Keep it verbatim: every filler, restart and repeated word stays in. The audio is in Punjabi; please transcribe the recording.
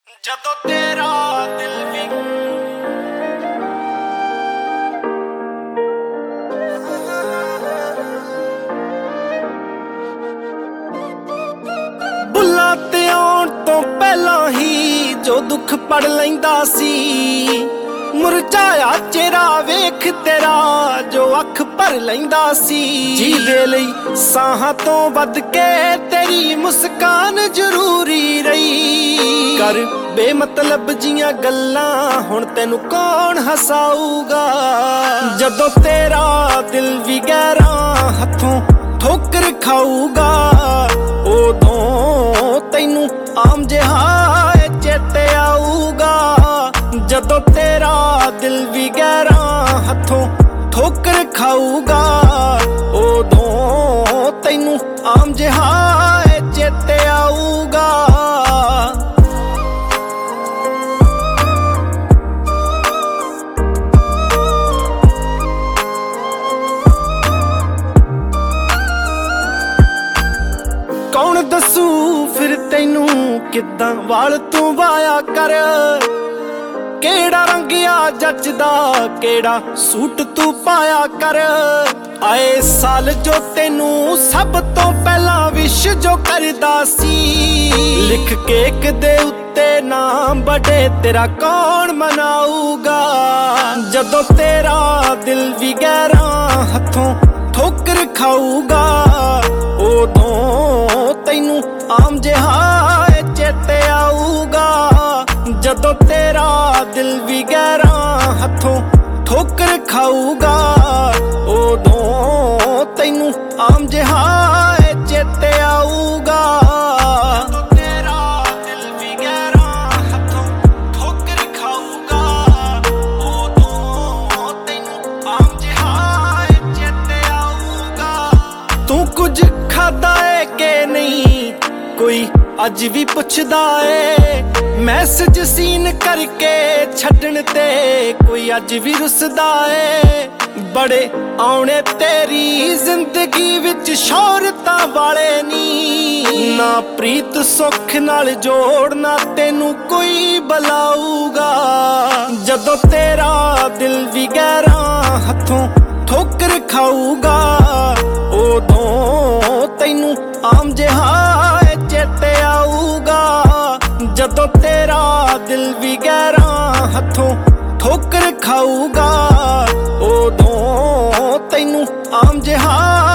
ਜਦੋਂ ਤੇਰਾ ਦਿਲ ਵੀ ਬੁੱਲਾਂ ਤੇ ਆਉਣ ਤੋਂ ਪਹਿਲਾਂ ਹੀ ਜੋ ਦੁੱਖ ਪੜ ਲੈਂਦਾ ਸੀ, ਮੁਰਝਾਇਆ ਚਿਹਰਾ ਵੇਖ ਤੇਰਾ ਜੋ ਅੱਖ ਭਰ ਲੈਂਦਾ ਸੀ। ਜੀਦੇ ਲਈ ਸਾਹਾਂ ਤੋਂ ਵੱਧ ਕੇ ਤੇਰੀ ਮੁਸਕਾਨ ਜ਼ਰੂਰੀ ਰਹੀ। ਕਰ ਬੇਮਤਲਬ ਜੀਆਂ ਗੱਲਾਂ ਹੁਣ ਤੈਨੂੰ ਕੌਣ ਹਸਾਊਗਾ। ਜਦੋਂ ਤੇਰਾ ਦਿਲ ਵੀ ਗਹਿਰਾ ਹੱਥੋਂ ਠੋਕਰ ਖਾਊਗਾ, ਉਦੋਂ ਤੈਨੂੰ ਆਮ ਜਿਹਾ ਚੇਤੇ ਆਊਗਾ। ਜਦੋਂ ਤੇਰਾ ਦਿਲ ਵੀ ਗਹਿਰਾ ਹੱਥੋਂ ਠੋਕਰ ਖਾਊਗਾ, ਉਦੋਂ ਤੈਨੂੰ ਆਮ ਜਿਹਾ ਚੇਤੇ ਆਊਗਾ। ਕੌਣ ਦੱਸੂ ਫਿਰ ਤੈਨੂੰ ਕਿੱਦਾਂ ਵਾਲ ਤੂੰ ਵਾਇਆ ਕਰ, ਕਿਹੜਾ ਰੰਗ ਆ ਜੱਚਦਾ ਕਿਹੜਾ ਸੂਟ ਤੂੰ ਪਾਇਆ ਕਰ। ਆਏ ਸਾਲ ਜੋ ਤੈਨੂੰ ਸਭ ਤੋਂ ਪਹਿਲਾਂ ਵਿਸ਼ ਜੋ ਕਰਦਾ ਸੀ, ਲਿਖ ਕੇਕ ਦੇ ਉੱਤੇ ਨਾਮ ਬੜੇ ਤੇਰਾ ਕੌਣ ਮਨਾਊਗਾ। ਜਦੋਂ ਤੇਰਾ ਦਿਲ ਵੀ ਗਹਿਰਾ ਹੱਥੋਂ ਠੋਕਰ ਖਾਊਗਾ, ਉਦੋਂ ਤੈਨੂੰ ਆਮ ਜਿਹਾ ਚੇਤੇ ਆਊਗਾ। ਜਦੋਂ ਤੇਰਾ ਦਿਲ ਵੀ ਗਹਿਰਾ ਹੱਥੋਂ ਠੋਕਰ ਖਾਊਗਾ, ਉਦੋਂ ਤੈਨੂੰ ਆਮ ਜਿਹਾ ਚੇਤੇ ਆਊਗਾ। ਜਦੋਂ ਤੇਰਾ ਦਿਲ ਵੀ ਗਹਿਰਾ ਹੱਥੋਂ ਠੋਕਰ ਖਾਊਗਾ, ਉਦੋਂ ਤੈਨੂੰ ਆਮ ਜਿਹਾ ਚੇਤੇ ਆਊਗਾ। ਤੂੰ ਕੁਝ ਖਾਦਾ ਏ ਕਿ ਨਹੀਂ ਕੋਈ ਅੱਜ ਵੀ ਪੁੱਛਦਾ ਏ, ਮੈਸੇਜ ਸੀਨ ਕਰਕੇ ਛੱਡਣ ਤੇ ਕੋਈ ਅੱਜ ਵੀ ਰੁੱਸਦਾ ਏ। ਬੜੇ ਆਉਣੇ ਤੇਰੀ ਜ਼ਿੰਦਗੀ ਵਿੱਚ ਸ਼ੌਹਰਤਾਂ ਵਾਲੇ ਨੀ, ਨਾ ਪ੍ਰੀਤ ਸੁੱਖ ਨਾਲ ਜੋੜਨਾ ਤੈਨੂੰ ਕੋਈ ਬੁਲਾਊਗਾ। ਜਦੋਂ ਤੇਰਾ ਦਿਲ ਵੀ ਗਹਿਰਾ ਹੱਥੋਂ ਠੋਕਰ ਖਾਊਗਾ, ਉਦੋਂ ਤੈਨੂੰ ਆਮ ਜਿਹਾ ਚੇਤੇ ਆਊਗਾ। ਜਦੋਂ ਤੇਰਾ ਦਿਲ ਵੀ ਗਹਿਰਾ ਹੱਥੋਂ ਠੋਕਰ ਖਾਊਗਾ, ਉਦੋਂ ਤੈਨੂੰ ਆਮ ਜਿਹਾ